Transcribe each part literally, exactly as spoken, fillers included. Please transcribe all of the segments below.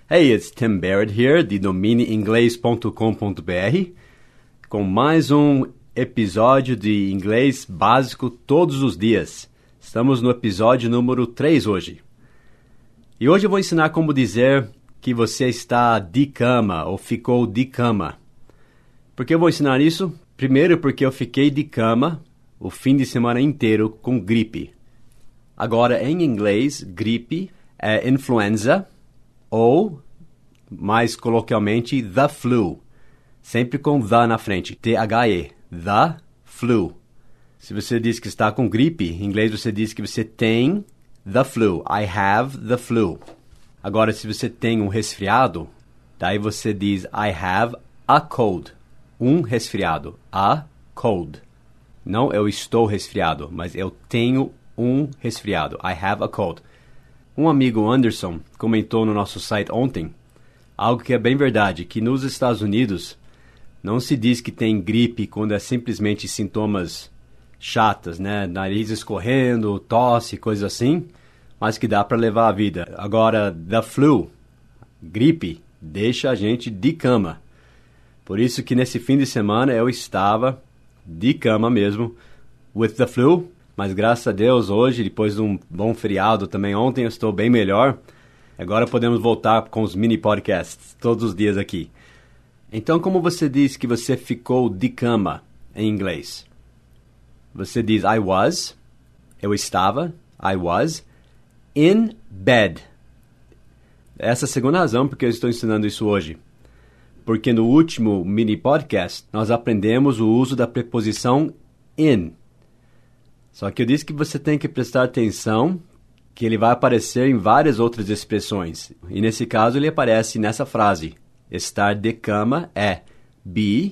Hey, it's Tim Barrett here, de domine inglês ponto com ponto b r, com mais um episódio de inglês básico todos os dias. Estamos no episódio número três hoje. E hoje eu vou ensinar como dizer que você está de cama ou ficou de cama. Por que eu vou ensinar isso? Primeiro porque eu fiquei de cama o fim de semana inteiro com gripe. Agora, em inglês, gripe é influenza ou, mais coloquialmente, the flu. Sempre com the na frente, T H E, the flu. Se você diz que está com gripe, em inglês você diz que você tem the flu. I have the flu. Agora, se você tem um resfriado, daí você diz I have a cold. Um resfriado, a cold. Não eu estou resfriado, mas eu tenho um resfriado. I have a cold. Um amigo, Anderson, comentou no nosso site ontem algo que é bem verdade, que nos Estados Unidos não se diz que tem gripe quando é simplesmente sintomas chatas, né? Nariz escorrendo, tosse, coisas assim, mas que dá para levar a vida. Agora, the flu, gripe, deixa a gente de cama. Por isso que nesse fim de semana eu estava de cama mesmo, with the flu. Mas graças a Deus, hoje, depois de um bom feriado também ontem, eu estou bem melhor. Agora podemos voltar com os mini podcasts todos os dias aqui. Então, como você diz que você ficou de cama em inglês? Você diz I was, eu estava, I was, in bed. Essa é a segunda razão porque eu estou ensinando isso hoje. Porque no último mini podcast, nós aprendemos o uso da preposição in. Só que eu disse que você tem que prestar atenção que ele vai aparecer em várias outras expressões. E nesse caso ele aparece nessa frase. Estar de cama é be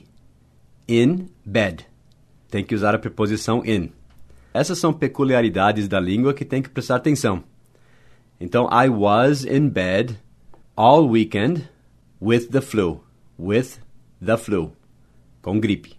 in bed. Tem que usar a preposição in. Essas são peculiaridades da língua que tem que prestar atenção. Então, I was in bed all weekend with the flu. With the flu. Com gripe.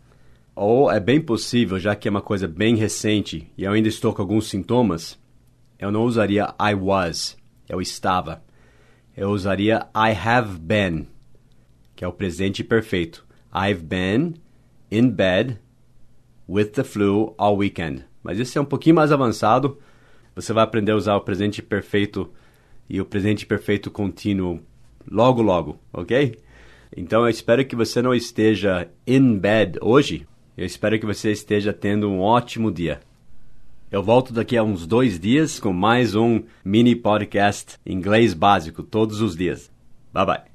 Ou é bem possível, já que é uma coisa bem recente e eu ainda estou com alguns sintomas, eu não usaria I was, eu estava. Eu usaria I have been, que é o presente perfeito. I've been in bed with the flu all weekend. Mas esse é um pouquinho mais avançado. Você vai aprender a usar o presente perfeito e o presente perfeito contínuo logo, logo, ok? Então eu espero que você não esteja in bed hoje. Eu espero que você esteja tendo um ótimo dia. Eu volto daqui a uns dois dias com mais um mini podcast inglês básico todos os dias. Bye bye.